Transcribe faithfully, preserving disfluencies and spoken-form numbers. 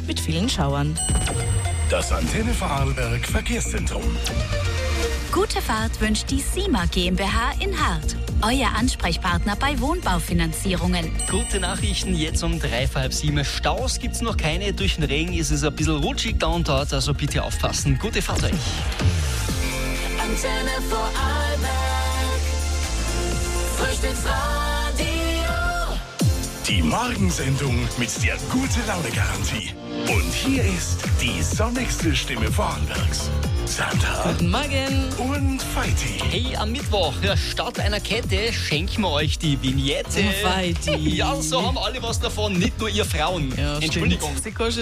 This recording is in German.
mit vielen Schauern. Das Antenne Vorarlberg Verkehrszentrum. Gute Fahrt wünscht die SIMA GmbH in Hart. Euer Ansprechpartner bei Wohnbaufinanzierungen. Gute Nachrichten jetzt um drei, halb sieben. Staus gibt's noch keine. Durch den Regen ist es ein bisschen rutschig da und dort, also bitte aufpassen. Gute Fahrt euch. Antenne Vorarlberg. Frühstücksradio. Die Morgensendung mit der Gute-Laune-Garantie. Und hier ist die sonnigste Stimme Vorarlbergs. Sandra. Guten Morgen. Und Feiti. Hey, am Mittwoch, ja, statt einer Kette, schenken wir euch die Vignette. Oh, Feiti. Ja, so haben alle was davon, nicht nur ihr Frauen. Ja, Entschuldigung. stimmt.